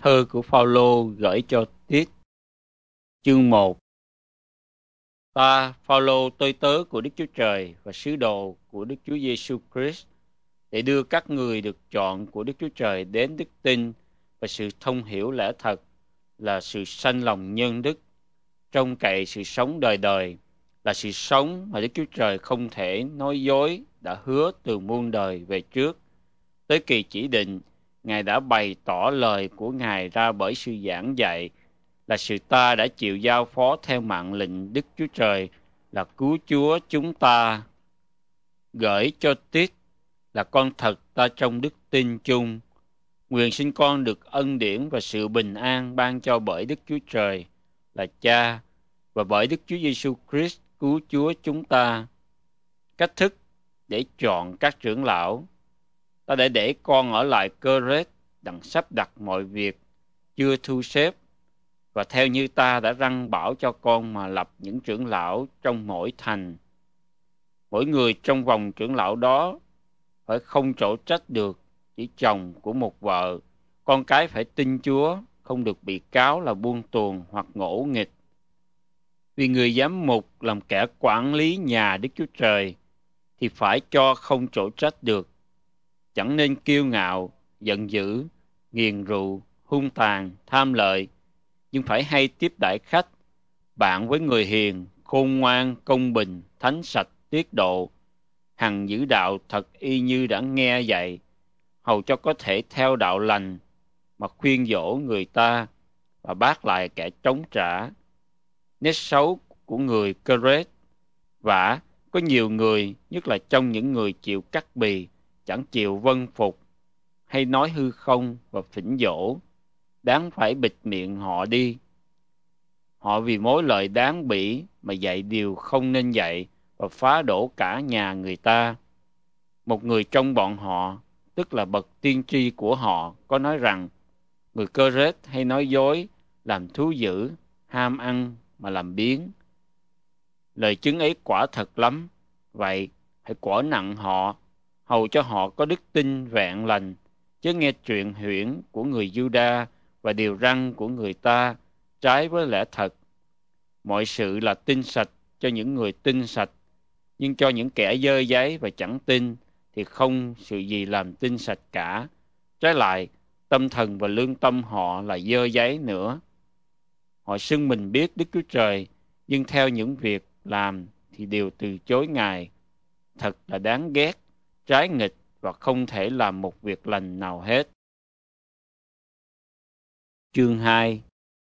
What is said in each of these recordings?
Thơ của Phaolô gửi cho Tít, chương 1. Ta, Phaolô, tôi tớ của Đức Chúa Trời và sứ đồ của Đức Chúa Giêsu Christ, để đưa các người được chọn của Đức Chúa Trời đến đức tin và sự thông hiểu lẽ thật, là sự sanh lòng nhân đức, trông cậy sự sống đời đời, là sự sống mà Đức Chúa Trời không thể nói dối đã hứa từ muôn đời về trước. Tới kỳ chỉ định, Ngài đã bày tỏ lời của Ngài ra bởi sự giảng dạy, là sự ta đã chịu giao phó theo mạng lệnh Đức Chúa Trời, là cứu Chúa chúng ta. Gửi cho Tít, là con thật ta trong đức tin chung. Nguyện xin con được ân điển và sự bình an ban cho bởi Đức Chúa Trời là Cha và bởi Đức Chúa Giêsu Christ cứu Chúa chúng ta. Cách thức để chọn các trưởng lão. Ta đã để con ở lại Cơ-rết đặng sắp đặt mọi việc chưa thu xếp, và theo như ta đã răn bảo cho con mà lập những trưởng lão trong mỗi thành. Mỗi người trong vòng trưởng lão đó phải không chỗ trách được, chỉ chồng của một vợ, con cái phải tin Chúa, không được bị cáo là buôn tuồng hoặc ngỗ nghịch. Vì người giám mục làm kẻ quản lý nhà Đức Chúa Trời thì phải cho không chỗ trách được, chẳng nên kiêu ngạo, giận dữ, nghiền rượu, hung tàn, tham lợi, nhưng phải hay tiếp đãi khách, bạn với người hiền, khôn ngoan, công bình, thánh sạch, tiết độ, hằng giữ đạo thật y như đã nghe dạy, hầu cho có thể theo đạo lành mà khuyên dỗ người ta và bác lại kẻ chống trả. Nét xấu của người Cơ-rết vả có nhiều người, nhất là trong những người chịu cắt bì, chẳng chịu vâng phục, hay nói hư không và phỉnh dỗ, đáng phải bịt miệng họ đi. Họ vì mối lợi đáng bỉ mà dạy điều không nên dạy và phá đổ cả nhà người ta. Một người trong bọn họ, tức là bậc tiên tri của họ, có nói rằng người Cơ-rết hay nói dối, làm thú dữ, ham ăn mà làm biếng. Lời chứng ấy quả thật lắm. Vậy hãy quở nặng họ, hầu cho họ có đức tin vẹn lành, chứ nghe chuyện huyễn của người Giu-đa và điều răn của người ta trái với lẽ thật. Mọi sự là tin sạch cho những người tin sạch, nhưng cho những kẻ dơ dáy và chẳng tin thì không sự gì làm tin sạch cả. Trái lại, tâm thần và lương tâm họ là dơ dáy nữa. Họ xưng mình biết Đức Chúa Trời, nhưng theo những việc làm thì đều từ chối Ngài. Thật là đáng ghét, trái nghịch và không thể làm một việc lành nào hết. Chương 2.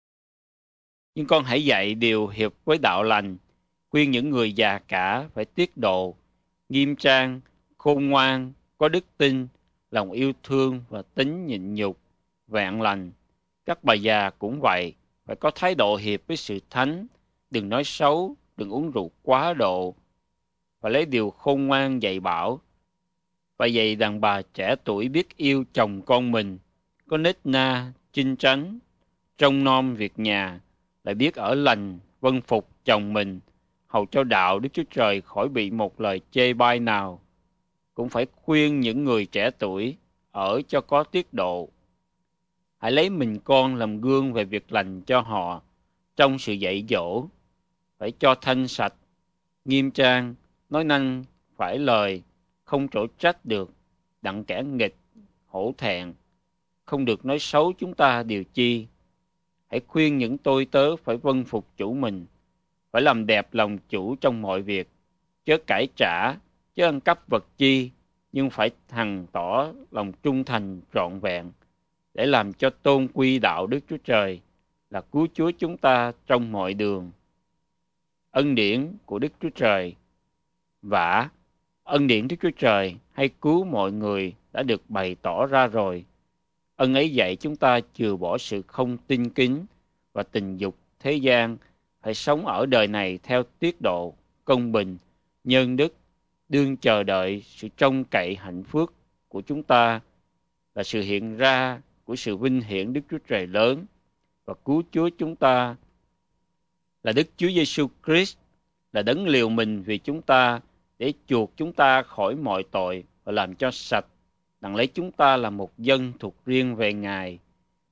Nhưng con hãy dạy điều hiệp với đạo lành, khuyên những người già cả phải tiết độ, nghiêm trang, khôn ngoan, có đức tin, lòng yêu thương và tính nhịn nhục, vẹn lành. Các bà già cũng vậy, phải có thái độ hiệp với sự thánh, đừng nói xấu, đừng uống rượu quá độ, và lấy điều khôn ngoan dạy bảo. Và dạy đàn bà trẻ tuổi biết yêu chồng con mình, có nết na, chinh chánh, trông nom việc nhà, lại biết ở lành, vâng phục chồng mình, hầu cho đạo Đức Chúa Trời khỏi bị một lời chê bai nào. Cũng phải khuyên những người trẻ tuổi ở cho có tiết độ. Hãy lấy mình con làm gương về việc lành cho họ, trong sự dạy dỗ, phải cho thanh sạch, nghiêm trang, nói năng phải lời, không chỗ trách được, đặng kẻ nghịch, hổ thẹn, không được nói xấu chúng ta điều chi. Hãy khuyên những tôi tớ phải vâng phục chủ mình, phải làm đẹp lòng chủ trong mọi việc, chớ cãi trả, chớ ăn cắp vật chi, nhưng phải hằng tỏ lòng trung thành trọn vẹn, để làm cho tôn quy đạo Đức Chúa Trời, là cứu Chúa chúng ta trong mọi đường. Ân điển của Đức Chúa Trời. Vả, ân điển Đức Chúa Trời hay cứu mọi người đã được bày tỏ ra rồi. Ân ấy dạy chúng ta chừa bỏ sự không tin kính và tình dục thế gian, phải sống ở đời này theo tiết độ, công bình, nhân đức, đương chờ đợi sự trông cậy hạnh phúc của chúng ta, là sự hiện ra của sự vinh hiển Đức Chúa Trời lớn và cứu Chúa chúng ta, là Đức Chúa Giêsu Christ, là đấng liều mình vì chúng ta để chuộc chúng ta khỏi mọi tội và làm cho sạch, đặng lấy chúng ta là một dân thuộc riêng về Ngài.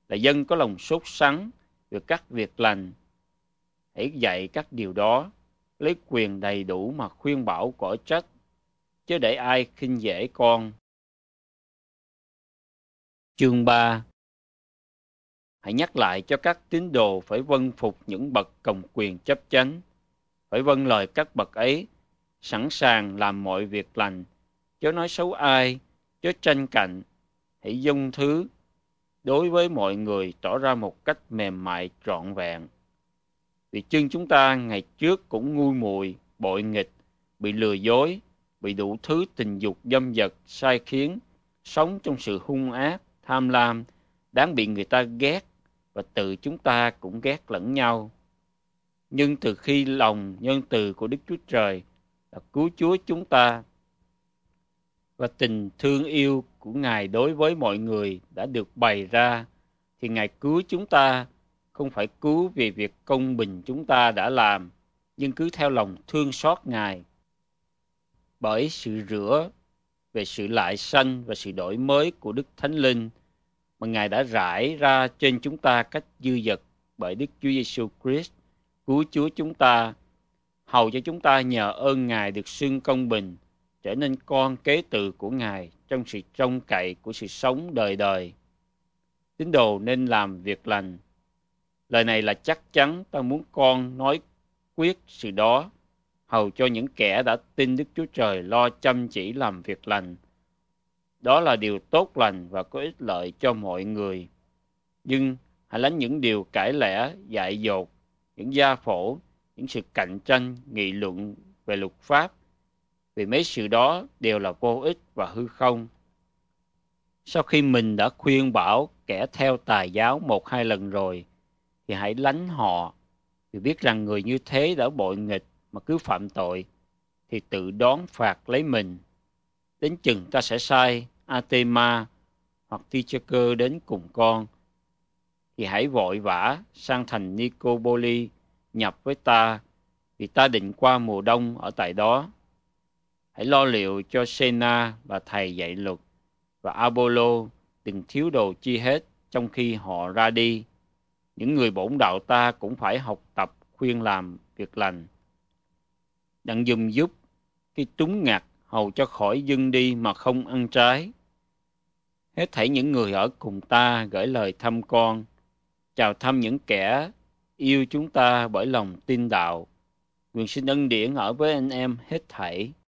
là dân có lòng sốt sắng về các việc lành. Hãy dạy các điều đó, lấy quyền đầy đủ mà khuyên bảo cỏ trách, chứ để ai khinh dễ con. Chương 3. Hãy nhắc lại cho các tín đồ phải vâng phục những bậc cầm quyền chấp chánh, phải vâng lời các bậc ấy, sẵn sàng làm mọi việc lành, chớ nói xấu ai, chớ tranh cạnh, hãy dung thứ đối với mọi người, tỏ ra một cách mềm mại trọn vẹn. Vì chân chúng ta ngày trước cũng ngu muội, bội nghịch, bị lừa dối, bị đủ thứ tình dục dâm dật, sai khiến, sống trong sự hung ác, tham lam, đáng bị người ta ghét, và tự chúng ta cũng ghét lẫn nhau. Nhưng từ khi lòng nhân từ của Đức Chúa Trời là cứu Chúa chúng ta và tình thương yêu của Ngài đối với mọi người đã được bày ra, thì Ngài cứu chúng ta không phải cứu vì việc công bình chúng ta đã làm, nhưng cứ theo lòng thương xót Ngài. Bởi sự rửa về sự lại sanh và sự đổi mới của Đức Thánh Linh mà Ngài đã rải ra trên chúng ta cách dư dật bởi Đức Chúa Giêsu Christ, cứu Chúa chúng ta, hầu cho chúng ta nhờ ơn Ngài được xưng công bình, trở nên con kế tự của Ngài trong sự trông cậy của sự sống đời đời. Tín đồ nên làm việc lành. Lời này là chắc chắn ta muốn con nói quyết sự đó, hầu cho những kẻ đã tin Đức Chúa Trời lo chăm chỉ làm việc lành. Đó là điều tốt lành và có ích lợi cho mọi người. Nhưng hãy lánh những điều cãi lẽ, dại dột, những gia phổ, những sự cạnh tranh, nghị luận về luật pháp, vì mấy sự đó đều là vô ích và hư không. Sau khi mình đã khuyên bảo kẻ theo tà giáo 1-2 lần rồi, thì hãy lánh họ, vì biết rằng người như thế đã bội nghịch mà cứ phạm tội, thì tự đón phạt lấy mình. Đến chừng ta sẽ sai Artema hoặc Tychicus đến cùng con, thì hãy vội vã sang thành Nicopoli nhập với ta, vì ta định qua mùa đông ở tại đó. Hãy lo liệu cho Sena và thầy dạy luật, và Apollo đừng thiếu đồ chi hết trong khi họ ra đi. Những người bổn đạo ta cũng phải học tập khuyên làm việc lành, đặng dùm giúp khi túng ngặt, hầu cho khỏi dưng đi mà không ăn trái. Hết thảy những người ở cùng ta gửi lời thăm con, chào thăm những kẻ yêu chúng ta bởi lòng tin đạo. Nguyện xin ân điển ở với anh em hết thảy.